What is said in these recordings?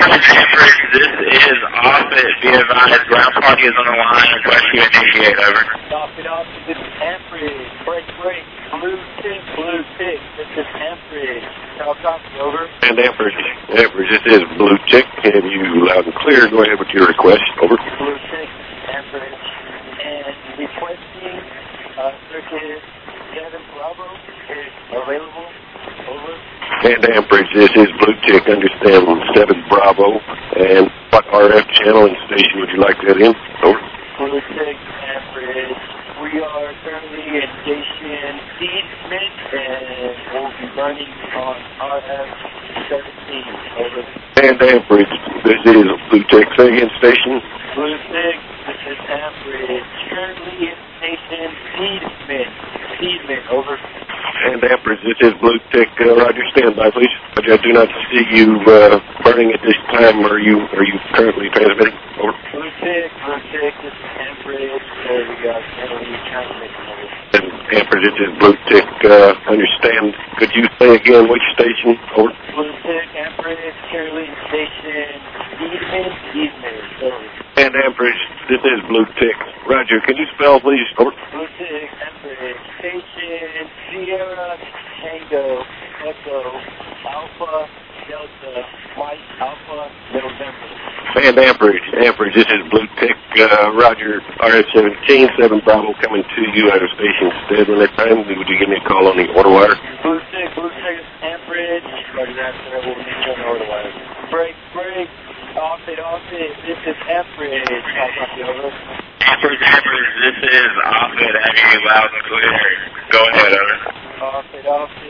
Amherst, this is Office. Be advised, ground party is on the line. Request you initiate, over. Office, this is Amherst. Break, blue tick. This is Amherst. I'll copy, over. And Amherst, this is Blue Tick. Have you loud and clear? Go ahead with your request, over. Blue Tick, Amherst. And requesting circuit 7 Bravo is available, over. And Amherst, this is Blue Tick. Understand 7 Bravo. And what RF channel and station would you like that in? Over. Blue Tick, Amherst. We are currently in station Seedsman, and we'll be running on RF 17, over. And Amherst, this is Blue Tick. Say again, station. Blue Tick, this is Amherst. Currently in station Seedsman, over. And Amherst, this is Blue Tick. Roger, stand by, please. Roger, I do not see you burning at this time. Are you currently transmitting? Over. Blue Tick, this is Amherst. We are currently transmitting, over. And Amherst, this is Blue Tick. Understand. Could you say again which station? Over. Blue Tick, Amherst. Currently in station Seedsman, over. And Amherst, this is Blue Tick. Roger, can you spell, please? Over. Blue Tick, Amherst. Station Sierra Tango Echo Alpha Delta Mike Alpha November. And Amherst, this is Blue Tick. Roger, RF-17, 7 Bravo coming to you out of station Stedman. At time, would you give me a call on the order wire? Blue Tick, Amherst. Roger that, sir. We'll meet you on the order wire. Break. Off it. This is Amherst. I'll copy, over. Amherst, this is Office. Have you loud and clear? Go ahead, over. Off it.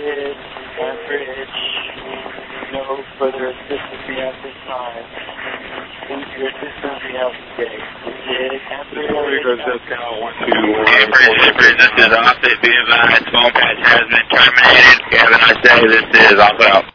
Amherst. No further assistance at this time. Please your assistance be out today. Amherst, this is Office. Be advised, phone patch has been terminated. Have a nice day. This is Office out.